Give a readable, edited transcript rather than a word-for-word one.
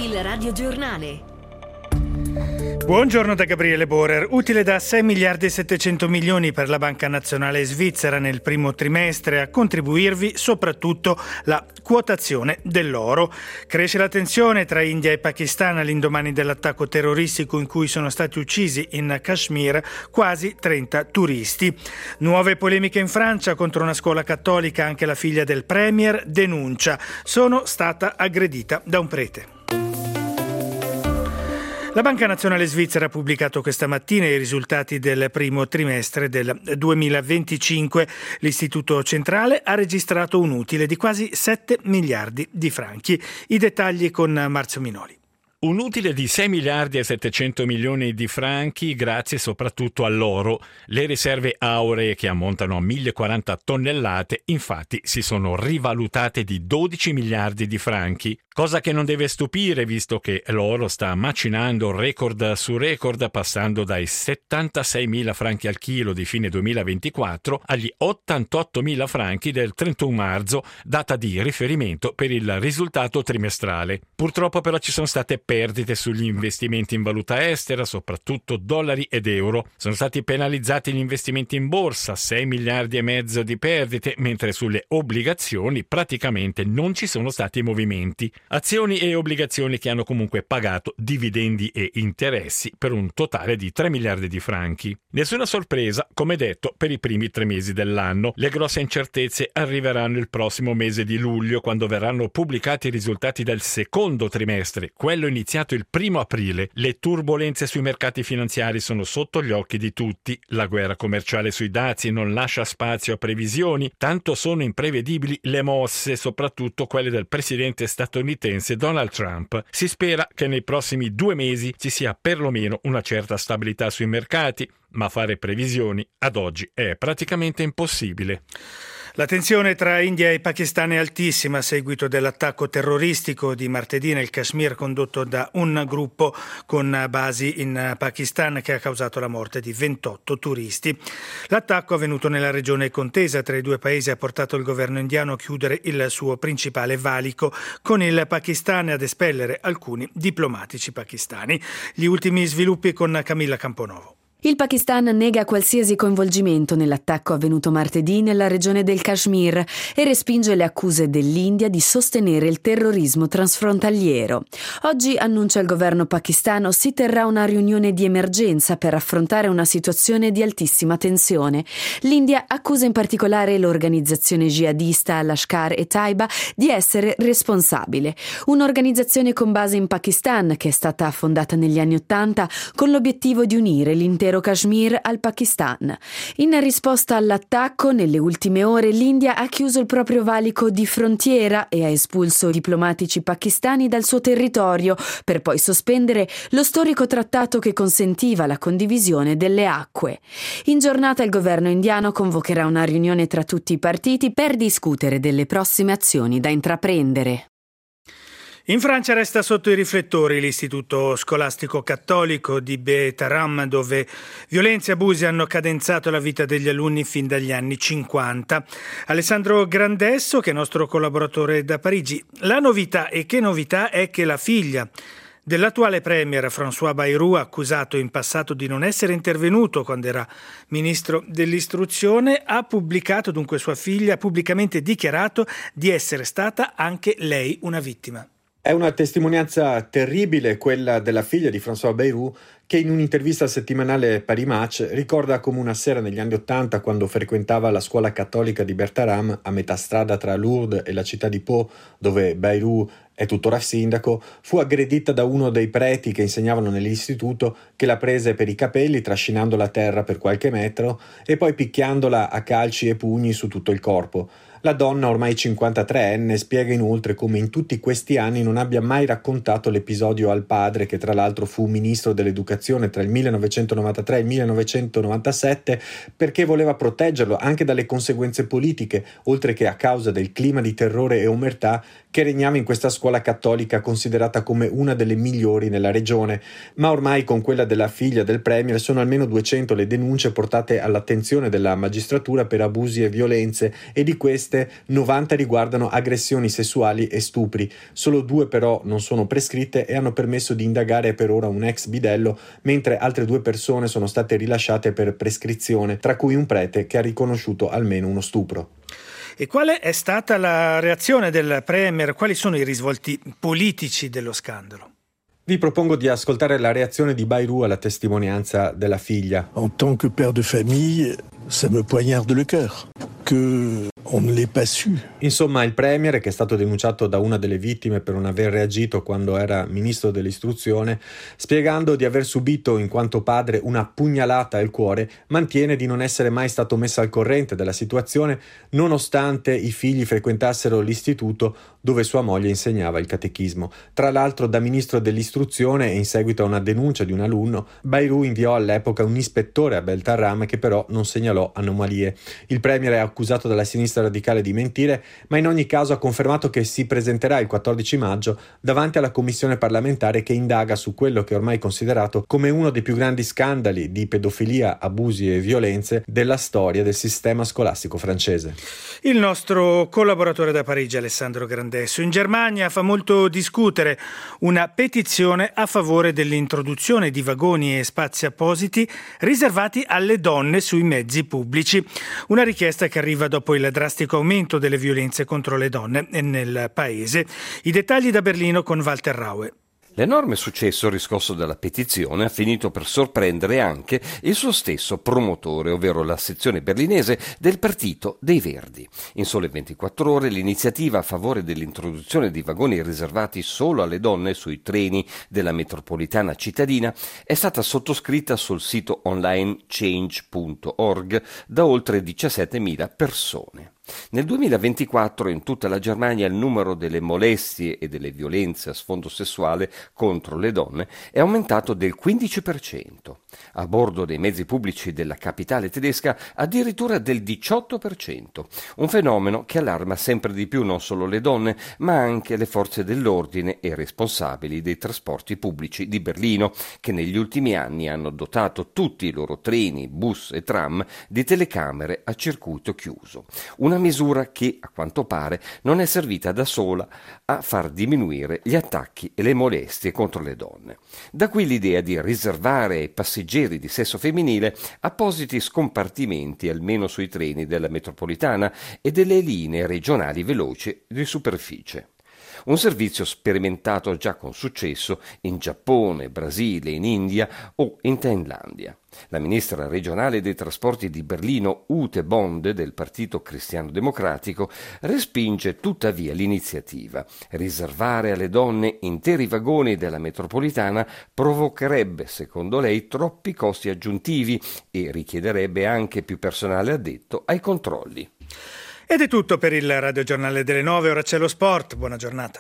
Il radiogiornale. Buongiorno da Gabriele Borer. Utile da 6 miliardi e 700 milioni per la Banca Nazionale Svizzera nel primo trimestre, a contribuirvi soprattutto la quotazione dell'oro. Cresce la tensione tra India e Pakistan all'indomani dell'attacco terroristico in cui sono stati uccisi in Kashmir quasi 30 turisti. Nuove polemiche in Francia contro una scuola cattolica, anche la figlia del premier denuncia: sono stata aggredita da un prete. La Banca Nazionale Svizzera ha pubblicato questa mattina i risultati del primo trimestre del 2025. L'Istituto Centrale ha registrato un utile di quasi 7 miliardi di franchi. I dettagli con Marzio Minoli. Un utile di 6 miliardi e 700 milioni di franchi grazie soprattutto all'oro. Le riserve auree, che ammontano a 1040 tonnellate, infatti si sono rivalutate di 12 miliardi di franchi. Cosa che non deve stupire, visto che l'oro sta macinando record su record, passando dai 76.000 franchi al chilo di fine 2024 agli 88.000 franchi del 31 marzo, data di riferimento per il risultato trimestrale. Purtroppo però ci sono state perdite sugli investimenti in valuta estera, soprattutto dollari ed euro. Sono stati penalizzati gli investimenti in borsa, 6 miliardi e mezzo di perdite, mentre sulle obbligazioni praticamente non ci sono stati movimenti. Azioni e obbligazioni che hanno comunque pagato dividendi e interessi per un totale di 3 miliardi di franchi. Nessuna sorpresa, come detto, per i primi 3 mesi dell'anno. Le grosse incertezze arriveranno il prossimo mese di luglio, quando verranno pubblicati i risultati del secondo trimestre, quello iniziato il 1 aprile. Le turbolenze sui mercati finanziari sono sotto gli occhi di tutti. La guerra commerciale sui dazi non lascia spazio a previsioni, tanto sono imprevedibili le mosse, soprattutto quelle del presidente statunitense Donald Trump. Si spera che nei prossimi 2 mesi ci sia perlomeno una certa stabilità sui mercati, ma fare previsioni ad oggi è praticamente impossibile. La tensione tra India e Pakistan è altissima a seguito dell'attacco terroristico di martedì nel Kashmir condotto da un gruppo con basi in Pakistan, che ha causato la morte di 28 turisti. L'attacco avvenuto nella regione contesa tra i due paesi ha portato il governo indiano a chiudere il suo principale valico con il Pakistan e ad espellere alcuni diplomatici pakistani. Gli ultimi sviluppi con Camilla Camponovo. Il Pakistan nega qualsiasi coinvolgimento nell'attacco avvenuto martedì nella regione del Kashmir e respinge le accuse dell'India di sostenere il terrorismo transfrontaliero. Oggi, annuncia il governo pakistano, si terrà una riunione di emergenza per affrontare una situazione di altissima tensione. L'India accusa in particolare l'organizzazione jihadista Lashkar-e-Taiba di essere responsabile, un'organizzazione con base in Pakistan che è stata fondata negli anni '80 con l'obiettivo di unire l'intero Kashmir al Pakistan. In risposta all'attacco, nelle ultime ore l'India ha chiuso il proprio valico di frontiera e ha espulso i diplomatici pakistani dal suo territorio, per poi sospendere lo storico trattato che consentiva la condivisione delle acque. In giornata il governo indiano convocherà una riunione tra tutti i partiti per discutere delle prossime azioni da intraprendere. In Francia resta sotto i riflettori l'istituto scolastico cattolico di Bétaram, dove violenze e abusi hanno cadenzato la vita degli alunni fin dagli anni 50. Alessandro Grandesso, che è nostro collaboratore da Parigi. La novità, e che novità, è che la figlia dell'attuale premier François Bayrou, accusato in passato di non essere intervenuto quando era ministro dell'istruzione, ha pubblicato, dunque sua figlia, ha pubblicamente dichiarato di essere stata anche lei una vittima. È una testimonianza terribile quella della figlia di François Bayrou, che in un'intervista al settimanale Paris Match ricorda come una sera negli anni '80, quando frequentava la scuola cattolica di Bertaram, a metà strada tra Lourdes e la città di Pau, dove Bayrou è tuttora sindaco, fu aggredita da uno dei preti che insegnavano nell'istituto, che la prese per i capelli trascinandola a terra per qualche metro e poi picchiandola a calci e pugni su tutto il corpo. La donna, ormai 53enne, spiega inoltre come in tutti questi anni non abbia mai raccontato l'episodio al padre, che tra l'altro fu ministro dell'educazione tra il 1993 e il 1997, perché voleva proteggerlo anche dalle conseguenze politiche, oltre che a causa del clima di terrore e omertà che regnava in questa scuola cattolica considerata come una delle migliori nella regione. Ma ormai con quella della figlia del premier sono almeno 200 le denunce portate all'attenzione della magistratura per abusi e violenze, e di queste queste 90 riguardano aggressioni sessuali e stupri. Solo 2 però non sono prescritte e hanno permesso di indagare per ora un ex bidello, mentre altre 2 persone sono state rilasciate per prescrizione, tra cui un prete che ha riconosciuto almeno uno stupro. E quale è stata la reazione del Premier? Quali sono i risvolti politici dello scandalo? Vi propongo di ascoltare la reazione di Bayrou alla testimonianza della figlia. En tant que père de famille, ça me poignarde le cœur que on ne l'ait pas su. Insomma, il premier, che è stato denunciato da una delle vittime per non aver reagito quando era ministro dell'istruzione, spiegando di aver subito in quanto padre una pugnalata al cuore, mantiene di non essere mai stato messo al corrente della situazione, nonostante i figli frequentassero l'istituto dove sua moglie insegnava il catechismo. Tra l'altro, da ministro dell'istruzione e in seguito a una denuncia di un alunno, Bayrou inviò all'epoca un ispettore a Beltarram che però non segnalò anomalie. Il premier è accusato dalla sinistra radicale di mentire, ma in ogni caso ha confermato che si presenterà il 14 maggio davanti alla commissione parlamentare che indaga su quello che è ormai considerato come uno dei più grandi scandali di pedofilia, abusi e violenze della storia del sistema scolastico francese. Il nostro collaboratore da Parigi, Alessandro Grandesso. In Germania fa molto discutere una petizione a favore dell'introduzione di vagoni e spazi appositi riservati alle donne sui mezzi pubblici. Una richiesta che arriva dopo il drastico aumento delle violenze contro le donne nel paese. I dettagli da Berlino con Walter Raue. L'enorme successo riscosso dalla petizione ha finito per sorprendere anche il suo stesso promotore, ovvero la sezione berlinese del Partito dei Verdi. In sole 24 ore l'iniziativa a favore dell'introduzione di vagoni riservati solo alle donne sui treni della metropolitana cittadina è stata sottoscritta sul sito online change.org da oltre 17.000 persone. Nel 2024 in tutta la Germania il numero delle molestie e delle violenze a sfondo sessuale contro le donne è aumentato del 15%. A bordo dei mezzi pubblici della capitale tedesca addirittura del 18%. Un fenomeno che allarma sempre di più non solo le donne, ma anche le forze dell'ordine e i responsabili dei trasporti pubblici di Berlino, che negli ultimi anni hanno dotato tutti i loro treni, bus e tram di telecamere a circuito chiuso. Una misura che, a quanto pare, non è servita da sola a far diminuire gli attacchi e le molestie contro le donne. Da qui l'idea di riservare ai passeggeri di sesso femminile appositi scompartimenti almeno sui treni della metropolitana e delle linee regionali veloci di superficie. Un servizio sperimentato già con successo in Giappone, Brasile, in India o in Thailandia. La ministra regionale dei trasporti di Berlino, Ute Bonde, del Partito Cristiano Democratico, respinge tuttavia l'iniziativa. Riservare alle donne interi vagoni della metropolitana provocherebbe, secondo lei, troppi costi aggiuntivi e richiederebbe anche più personale addetto ai controlli. Ed è tutto per il radiogiornale delle 9, ora c'è lo sport. Buona giornata.